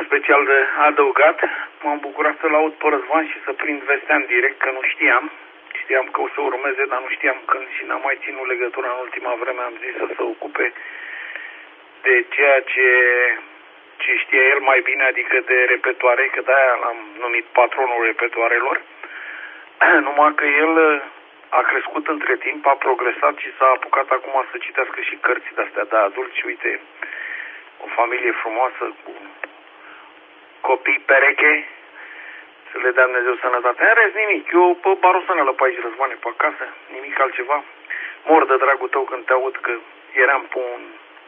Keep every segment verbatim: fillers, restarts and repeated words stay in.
special de adăugat. M-am bucurat să-l aud pe Răzvan și să prind vestea în direct, că nu știam. Știam că o să urmeze, dar nu știam când și n-am mai ținut legătura în ultima vreme. Am zis să se ocupe de ceea ce, ce știe el mai bine, adică de repetoare, că de-aia l-am numit patronul repetoarelor. Numai că el a crescut între timp, a progresat și s-a apucat acum să citească și cărți de-astea de adulți. Uite, o familie frumoasă cu copii pereche, să le dea Dumnezeu sănătate. În rest nimic, eu pe barosănelă pe aici, Răzvane, pe acasă, nimic altceva. Mor de dragul tău când te aud că eram pe un,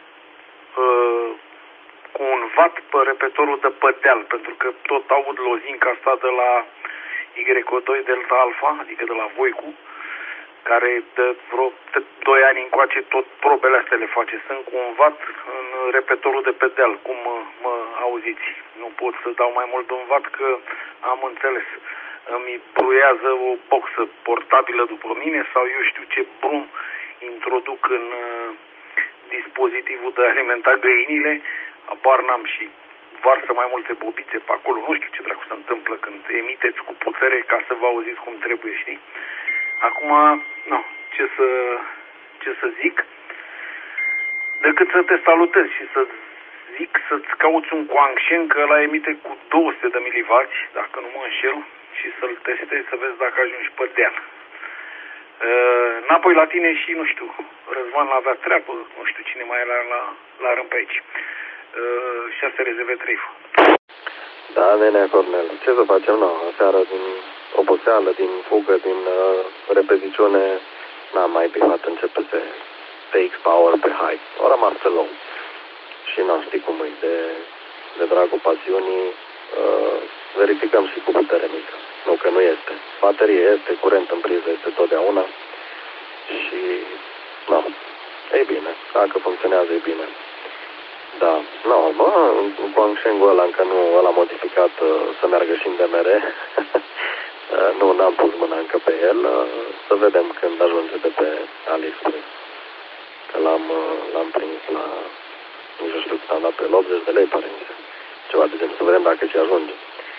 uh, cu un vat pe repetorul de pe deal, pentru că tot aud lozinca asta de la Y O doi Delta Alpha, adică de la Voicu, care de vreo doi ani încoace tot probele astea le face. Sunt cu un vat în repetorul de pe deal, cum mă, mă auziți. Nu pot să dau mai mult de un vat, că am înțeles. Îmi bruiază o boxă portabilă după mine sau eu știu ce brum introduc în uh, dispozitivul de alimentat găinile. Abar n-am și varsă mai multe bobițe pe acolo. Nu știu ce dracu se întâmplă când emiteți cu putere ca să vă auziți cum trebuie, știi? Acum, nu, ce să, ce să zic, decât să te salutez și să zic să-ți cauți un Guangshen, că ăla emite cu două sute de milivați, dacă nu mă înșel, și să-l testezi să vezi dacă ajungi pe deal. Uh, înapoi la tine și, nu știu, Răzvan avea treabă, nu știu cine mai era la, la rând pe aici. Uh, șase R Z V trei. Da, nenea Cornel, ce să facem, nu, aseară din oboseală, din fugă, din uh, repetițiune, n-am mai bifat, începe să T X Power pe high. O rămas pe low. Și nu știi cum e, de, de dragul pasiunii, uh, verificăm și cu putere mică. Nu că nu este. Baterie este, curent în priză este totdeauna. Și, nu, e bine, dacă funcționează e bine. Da, nu, bă, Guangsheng-ul ăla încă nu, ăla modificat uh, să meargă și în D M R. uh, nu, n-am pus mâna încă pe el, uh, să vedem când ajunge de pe AliExpress. Că l-am, uh, l-am prins la, nici știu cât am dat pe el, optzeci de lei, pare mi se. Ceva de genul, să vedem dacă ce ajunge.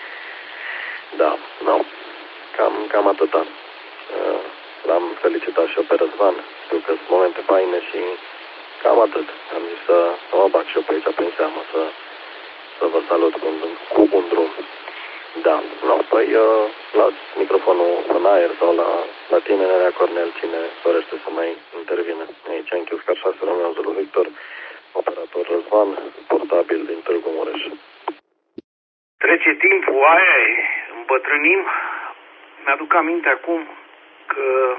Da, nu, cam, cam atâta. Uh, l-am felicitat și eu pe Răzvan, știu că sunt momente faine și cam atât. Am zis să, să mă bag și eu pe aici prin seamă, să, să vă salut cu un, cu un drum. Da, no, păi uh, las microfonul în aer sau la, la tine, Nenea Cornel, cine dorește să mai intervine. Aici în Chiuscar șase Romeo Zulu Victor, operator Răzvan, portabil din Târgu Mureș. Trece timpul, aia e, îmbătrânim. Mi-aduc aminte acum că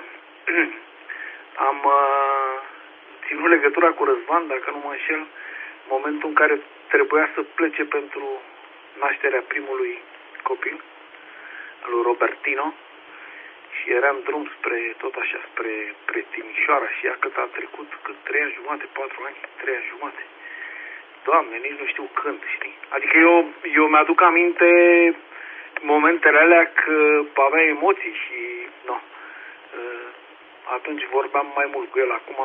am uh, ținut legătura cu Răzvan, dacă nu mă înșel, în momentul în care trebuia să plece pentru nașterea primului copil, al lui Robertino, și eram drum spre, tot așa, spre, spre Timișoara și ea cât a trecut, cât trei ani jumate, patru ani, trei ani jumate. Doamne, nici nu știu când, știi? Adică eu, eu mi-aduc aminte momentele alea că avea emoții și, nu, atunci vorbeam mai mult cu el, acum,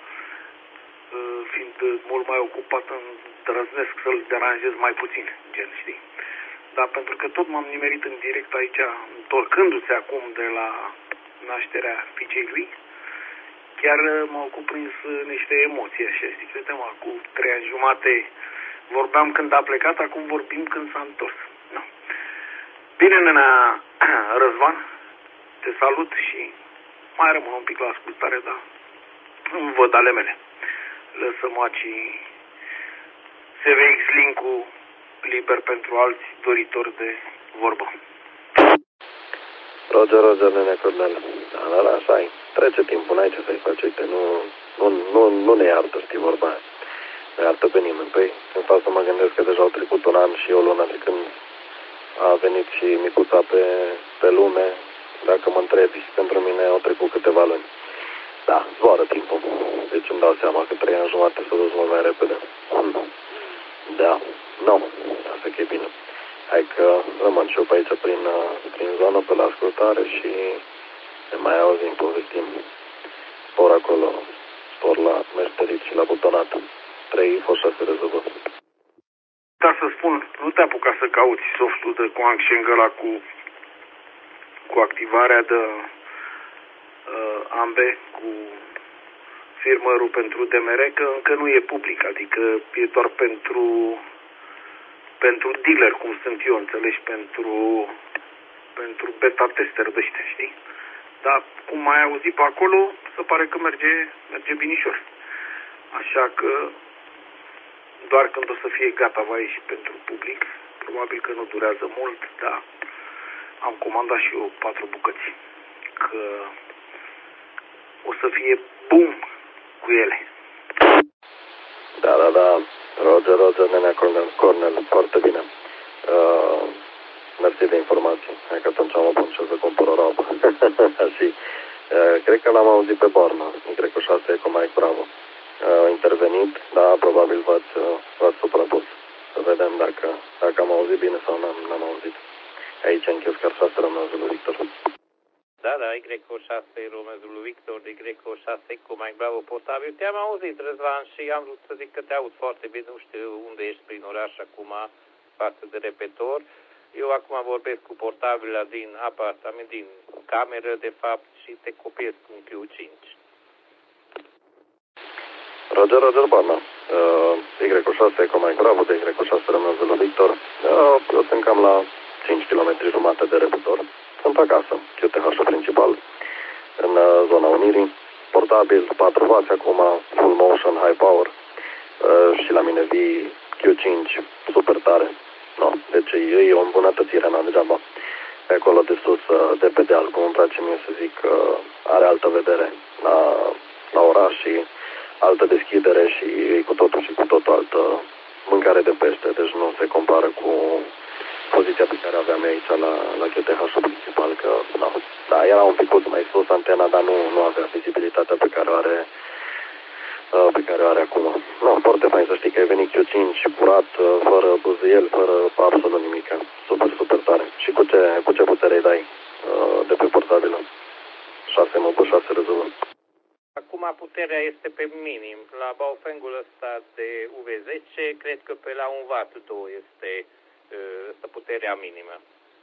fiind mult mai ocupat, îndrăznesc să-l deranjez mai puțin, gen, știi? Dar pentru că tot m-am nimerit în direct aici, întorcându-se acum de la nașterea fiicei lui, chiar m-au cuprins niște emoții așa, știi, crede-mă, cu trei ani jumate vorbeam când a plecat, acum vorbim când s-a întors. No. Bine, Nenea Răzvan, te salut și mai rămân un pic la ascultare, dar îmi văd ale mele. Lăsă macii S V X link-ul liber pentru alți doritori de vorbă. Roger, Roger, Nene Cornel. Da, da, da, așa e. Trece timpul, n-ai ce să-i faci, uite, nu, nu, nu, nu ne iartă, știi vorba aia. Nu iartă pe nimeni. Păi, când stau să mă gândesc că deja au trecut un an și o lună de când a venit și micuța pe, pe lume, dacă mă întrebi, pentru mine au trecut câteva luni. Da, zboară timpul. Deci îmi dau seama că trei ani jumate s-a dus mult mai repede. Da, nu, asta că e bine. Hai că rămân și eu pe aici prin, prin zonă, pe la ascultare și ne mai auzim, povestim. Spor acolo, spor la meșterit și la butonat. trei info șase rezolvă. Da, să spun, nu te apuca să cauți softul de Guangsheng ăla cu, cu activarea de uh, ambe, cu firmărul pentru D M R, că încă nu e public, adică e doar pentru pentru dealer, cum sunt eu, înțelegi, pentru pentru beta tester de ăștia, știi? Dar cum ai auzit pe acolo, se pare că merge, merge binișor. Așa că doar când o să fie gata va ieși pentru public. Probabil că nu durează mult, dar am comandat și eu patru bucăți. Că o să fie boom cu ele. Da, da, da. Roger, Roger, nenea Cornel, Cornel, foarte bine. Uh, mersi de informații. Hai că atunci am apun și o să cumpăr o robă. Și uh, cred că l-am auzit pe Borna. Cred că șase cu Mike Bravo. Uh, intervenit, da, probabil v-ați, uh, v-ați suprapus. Să vedem dacă, dacă am auzit bine sau n-am, n-am auzit. Aici închis chiar șase rămânzul lui Victor. Da, da, Y șase Romezul lui Victor, Y șase cu Mike Bravo portabil. Te-am auzit, Răzvan, și am vrut să zic că te aud foarte bine, nu știu unde ești prin oraș acum, față de repetor. Eu acum vorbesc cu portabila din apartament, din cameră, de fapt, și te copiez cu un Q cinci. Roger, Roger, Barna. Uh, Y șase cu Mike Bravo, de Y șase Romezul lui Victor. Uh, eu sunt cam la cinci kilometri jumate de repetor. Sunt acasă, Q T H principal, în uh, zona Unirii, portabil, patru wați acum, full motion, high power, uh, și la mine vii Q cinci, super tare. No, deci e o îmbunătățire, n-am degeaba. Pe acolo de sus, uh, de pe deal, cum îmi place mie să zic, uh, are altă vedere la, la oraș și altă deschidere și e cu totul și cu totul altă mâncare de pește, deci nu se compară cu poziția pe care aveam aici la, la Q T H principal, că no, da, era un pic mai sus antena, dar nu, nu avea vizibilitatea pe care o are, uh, pe care o are acum. No, foarte fain să știi că ai venit Q cinci curat, uh, fără buzuiel, fără absolut nimic. Super, super tare. Și cu ce, cu ce putere îi dai uh, de pe portabilă? șase M B, șase rezolvă. Acum puterea este pe minim. La Baofengul ăsta de U V zece, cred că pe la un watt două este uh, puterea minimă.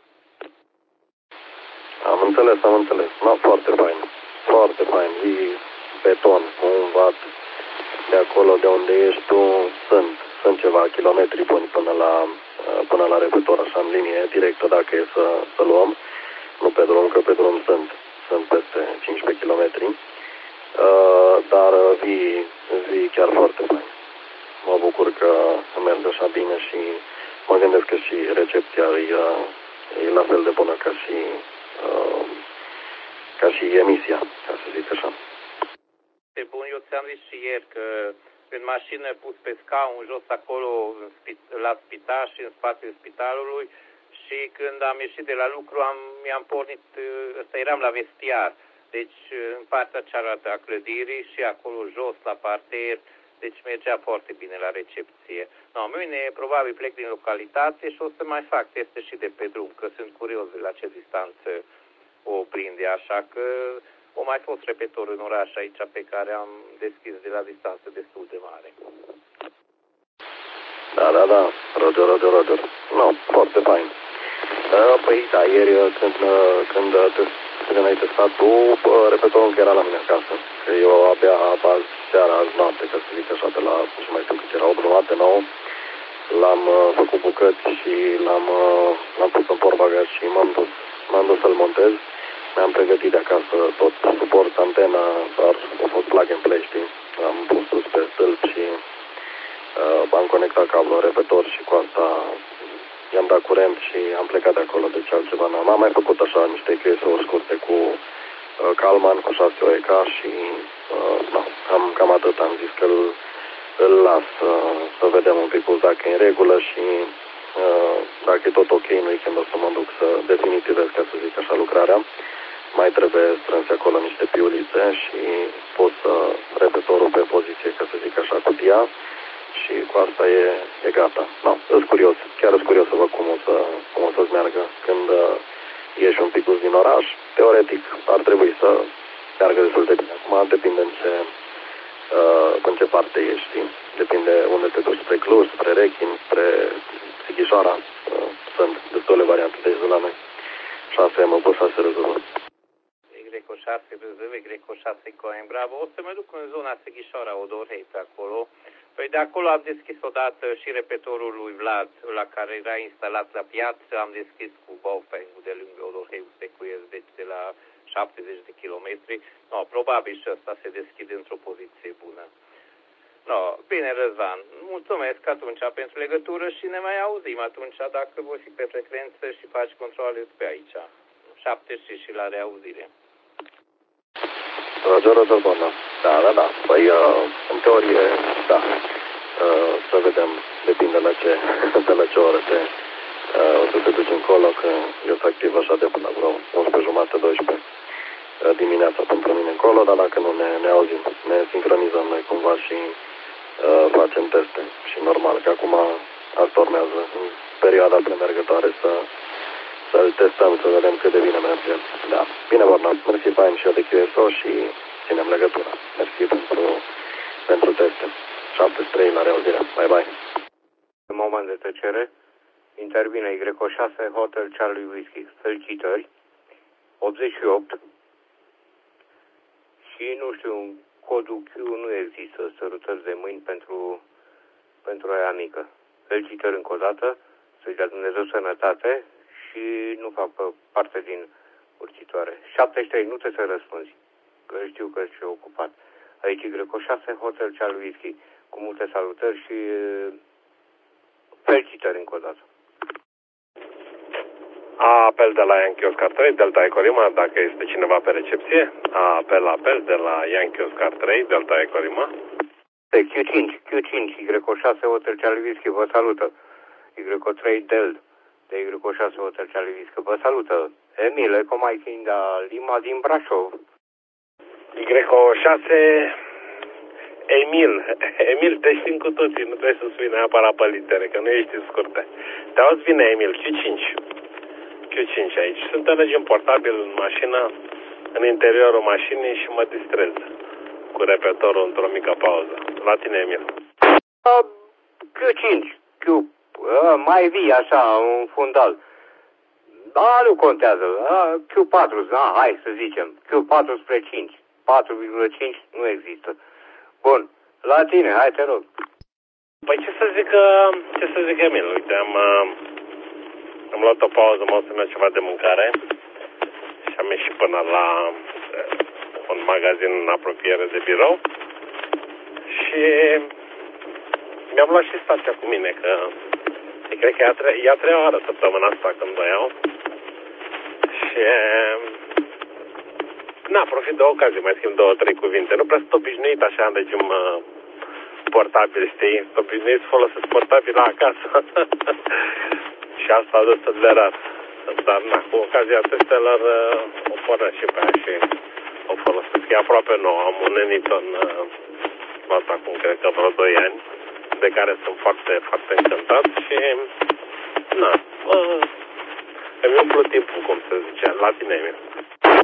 Am înțeles, am înțeles. No, foarte fain. Foarte fain. E beton, un watt. De acolo de unde ești tu, sunt, sunt ceva kilometri buni până la, până la repetor, așa în linie directă, dacă e să, să luăm. Nu pe drum, că pe drum sunt, sunt peste cincisprezece kilometri. Uh, dar vii, vii chiar foarte fain. Mă bucur că merge așa bine și mă gândesc că și recepția e, e la fel de bună ca și, uh, ca și emisia, ca să zic așa. E bun, eu ți-am zis și ieri că în mașină pus pe scaun jos acolo la spital și în spațiul spitalului și când am ieșit de la lucru am, mi-am pornit, ăsta eram la vestiar, deci în partea cealaltă a clădirii și acolo jos la parter, deci mergea foarte bine la recepție. No, mâine probabil plec din localitate și o să mai fac teste și de pe drum, că sunt curios de la ce distanță o prinde, așa că o mai fost repetor în oraș aici pe care am deschis de la distanță destul de mare. Da, da, da, Roger, Roger, Roger. No, foarte fain. Uh, păi, da, ieri când, când, când ai testat tu, repetorul încă era la mine acasă. Că eu abia azi seara, azi noapte, ca să zic așa, de la, nu știu mai știu cât era, opt jumate, nouă, l-am uh, făcut bucăți și l-am, uh, l-am pus în portbagaj și m-am dus, m-am dus să-l montez. Mi-am pregătit de acasă tot suport, antena, dar a fost plug and play, știi? Am pus sus pe stâlp și uh, am conectat cablul în repetor și cu asta i-am dat curent și am plecat de acolo, deci altceva n-am. Am mai făcut așa niște case-uri scurte cu uh, Calman, cu șase O E K și uh, no, cam, cam atât. Am zis că îl, îl las uh, să vedem un pic dacă e în regulă și uh, dacă e tot ok, în weekend o să mă duc să definitivez, ca să zic așa, lucrarea. Mai trebuie strânse acolo niște piulițe și pus uh, repetorul pe poziție, ca să zic așa, cutia. Și cu asta e, e gata. No, sunt curios, chiar sunt curios să văd cum o, să, cum o să-ți meargă când uh, ieși un pic din oraș. Teoretic ar trebui să meargă destul de bine. Acum depinde în ce, uh, în ce parte ești, știi? Depinde unde te duci, spre Cluj, spre Rechin, spre Sighișoara. Sunt destule variante de aici de la noi. șase M cu șase rezervă. Y șase Brazil, Y șase Coimbra. O să mă duc în zona Sighișoara, Odorhei, pe acolo. Păi de acolo am deschis odată și repetorul lui Vlad, la care era instalat la piață. Am deschis cu Baofeng de lângă Odorhei, Secuiesc, deci de la șaptezeci de kilometri. No, probabil și ăsta se deschide într-o poziție bună. No, bine, Răzvan, mulțumesc atunci pentru legătură și ne mai auzim atunci dacă voi fi pe frecvență și faci controle pe aici. șaptezeci și la reauzire. Roger, Roger, bună. Da, da, da. Păi, uh, în teorie, da. Uh, să vedem, depinde la ce, de la ce oră te, uh, o să te duci încolo, că eu sunt activ așa de până vreo unsprezece jumătate, douăsprezece uh, dimineața pentru mine încolo, dar dacă nu ne, ne auzim, ne sincronizăm noi cumva și uh, facem teste. Și normal că acum asta urmează în perioada premergătoare să să-l testăm, să vedem cât de bine merge. Da. Bine, Borna, mersi fain și eu de Q S O și ținem legătura. Mersi pentru, pentru teste. șaptezeci și trei la reauzire. Bye, bye. În moment de tăcere, intervine Y șase Hotel Charlie Whiskey. Felicitări. optzeci și opt. Și nu știu, codul Q nu există, sărutări de mâini pentru, pentru aia mică. Felicitări încă o dată, să-i dea Dumnezeu sănătate și nu fac parte din urcitoare. șaptezeci și trei, nu trebuie să răspunzi, că știu că ești ocupat. Aici Y șase Hotel Charlie Whiskey, cu multe salutări și felicitări încă o dată. Apel de la Yankee Oscar trei, Delta Eco Lima, dacă este cineva pe recepție. Apel, apel de la Yankee Oscar trei, Delta Eco Lima. De Q cinci, Q cinci, Y șase Hotel Charlie Whiskey, vă salută. Y trei Del, de Y șase Hotel Charlie Whiskey, vă salută. Emil, Eco Mike India Lima din Brașov. Y șase Emil, Emil, te știm cu toții, nu trebuie să spui neapărat pe litere, că nu ești în scurte. Te auzi bine, Emil, Q cinci. Q cinci aici. Sunt în regim portabil în mașină, în interiorul mașinii și mă distrez cu repetorul într-o mică pauză. La tine, Emil. Uh, Q cinci, Q, uh, mai vii așa, un fundal. Da, nu contează. Uh, Q patru, da, hai să zicem. Q patru spre cinci. patru virgulă cinci nu există. Bun, la tine, hai te rog. Păi ce să zic, ce să zic, Emil, uite, am, am luat o pauză, m-am să merg ceva de mâncare și am ieșit până la un magazin în apropiere de birou și mi-am luat și stația cu mine, că cred că e a, tre- e a treia oară săptămâna asta când o iau și na, profit de ocazie, mai schimb două, trei cuvinte. Nu prea sunt obișnuit așa în regim uh, portabil, știi? Sunt obișnuit să folosesc portabil la acasă. Și asta destul de rar. Dar na, cu ocazia testelor uh, o pornesc și pe aia și o folosesc. E aproape nou. Am un Eniton uh, asta acum, cred că vreo doi ani, de care sunt foarte, foarte încântat și na, uh, îmi umplu timpul, cum se zice, la tine, Emil.